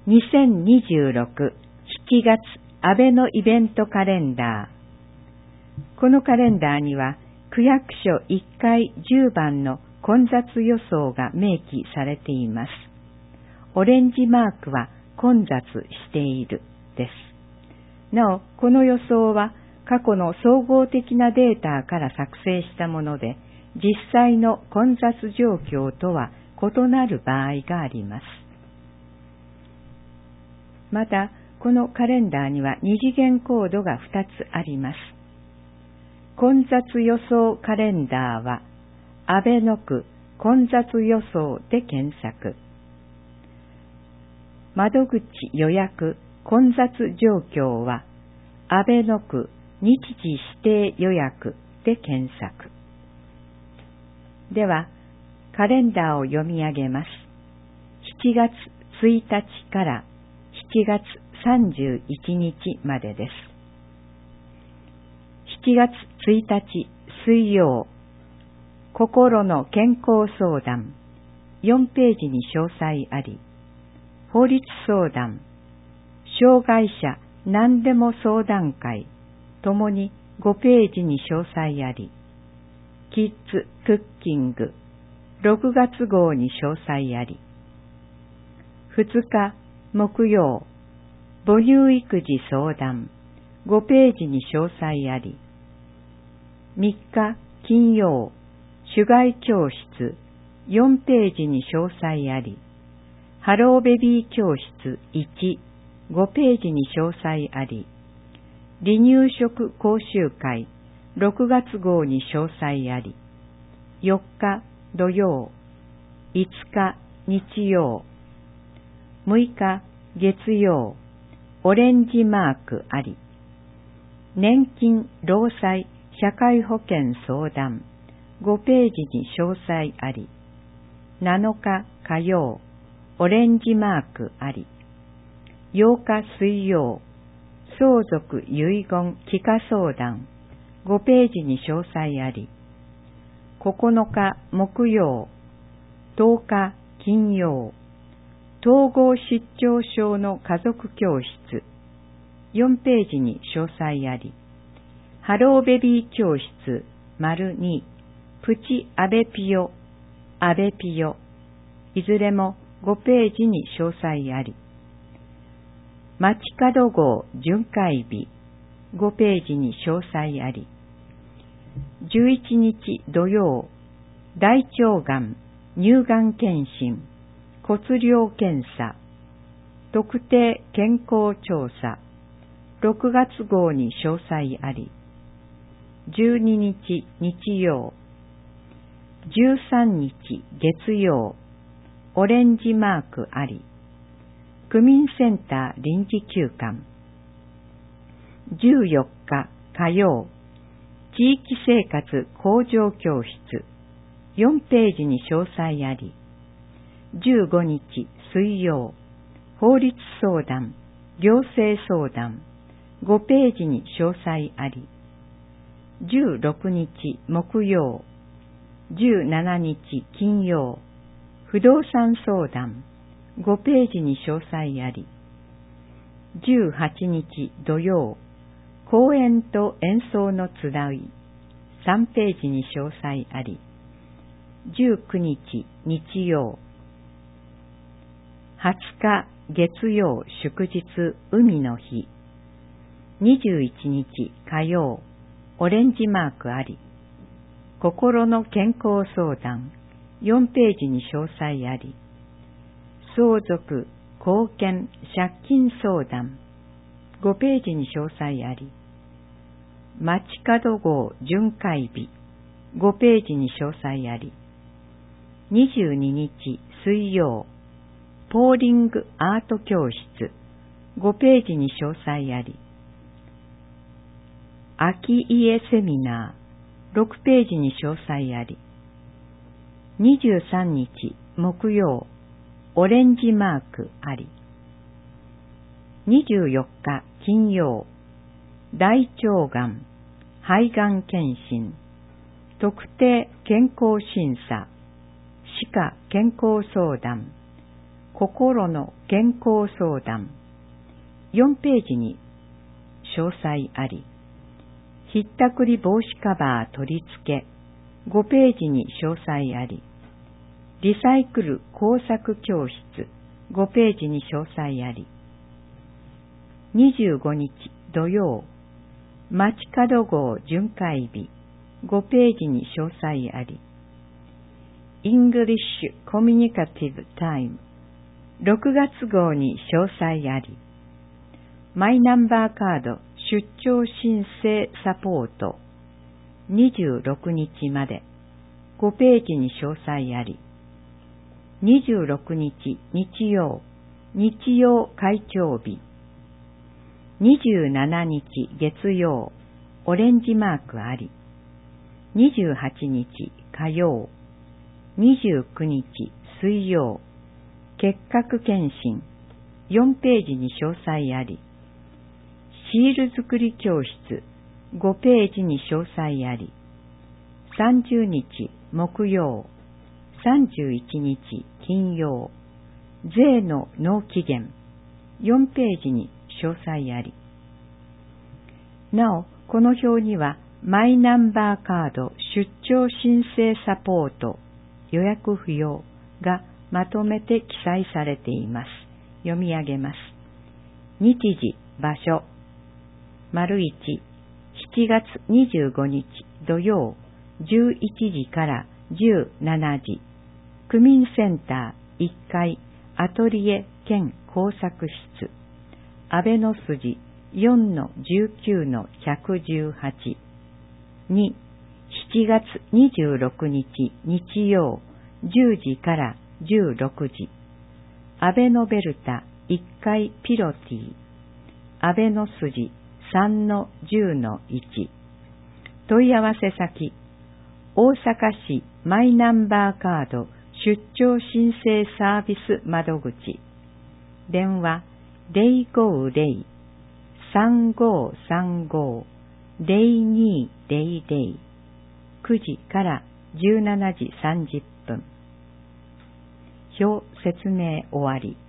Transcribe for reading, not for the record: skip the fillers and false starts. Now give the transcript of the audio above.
2026 7月安倍のイベントカレンダー。このカレンダーには区役所1階10番の混雑予想が明記されています。オレンジマークは混雑しているです。なお、この予想は過去の総合的なデータから作成したもので、実際の混雑状況とは異なる場合があります。また、このカレンダーには二次元コードが2つあります。混雑予想カレンダーは、安倍の区混雑予想で検索。窓口予約混雑状況は、安倍の区日時指定予約で検索。では、カレンダーを読み上げます。7月1日から7月31日までです。7月1日水曜、心の健康相談、4ページに詳細あり、法律相談、障害者何でも相談会、ともに5ページに詳細あり、キッズクッキング、6月号に詳細あり、2日木曜、母乳育児相談、5ページに詳細あり、3日金曜、手外教室、4ページに詳細あり、ハローベビー教室1、5ページに詳細あり、離乳食講習会、6月号に詳細あり、4日土曜、5日日曜、6日月曜、オレンジマークあり、年金労災社会保険相談、5ページに詳細あり、7日火曜、オレンジマークあり、8日水曜、相続遺言帰化相談、5ページに詳細あり、9日木曜、10日金曜、統合失調症の家族教室、4ページに詳細あり、ハローベビー教室 ②プチアベピヨ、アベピヨ、いずれも5ページに詳細あり、街角号巡回日、5ページに詳細あり、11日土曜、大腸がん、乳がん検診、骨量検査、特定健康調査、6月号に詳細あり、12日日曜、13日月曜、オレンジマークあり、区民センター臨時休館、14日火曜、地域生活向上教室、4ページに詳細あり、15日水曜、法律相談、行政相談、5ページに詳細あり、16日木曜、17日金曜、不動産相談、5ページに詳細あり、18日土曜、講演と演奏の集い、3ページに詳細あり、19日日曜、20日月曜祝日海の日、21日火曜、オレンジマークあり、心の健康相談、4ページに詳細あり、相続、後見、借金相談、5ページに詳細あり、街角号巡回日、5ページに詳細あり、22日水曜、ポーリングアート教室、5ページに詳細あり、秋家セミナー、6ページに詳細あり、23日木曜、オレンジマークあり、24日金曜、大腸がん、肺がん検診、特定健康審査、歯科健康相談、 心の健康相談。4ページに詳細あり。ひったくり防止カバー取り付け。5ページに詳細あり。リサイクル工作教室。5ページに詳細あり。25日土曜、街角号巡回日。5ページに詳細あり。English Communicative Time。6月号に詳細あり。マイナンバーカード出張申請サポート。26日まで。5ページに詳細あり。26日日曜、日曜会長日。27日月曜、オレンジマークあり。28日火曜、29日水曜、結核検診。4ページに詳細あり。シール作り教室。5ページに詳細あり。30日木曜、31日金曜、税の納期限。4ページに詳細あり。なお、この表にはマイナンバーカード出張申請サポート予約不要がまとめて記載されています。読み上げます。日時、場所。丸1、7月25日土曜、11時から17時。区民センター1階アトリエ兼工作室。安倍の筋 4-19-118。2、7月26日日曜、10時から16時。安倍のベルタ1階ピロティ。安倍の筋 3-10-1。問い合わせ先、大阪市マイナンバーカード出張申請サービス窓口。電話 050-3535-0200。9時から17時30分。表説明終わり。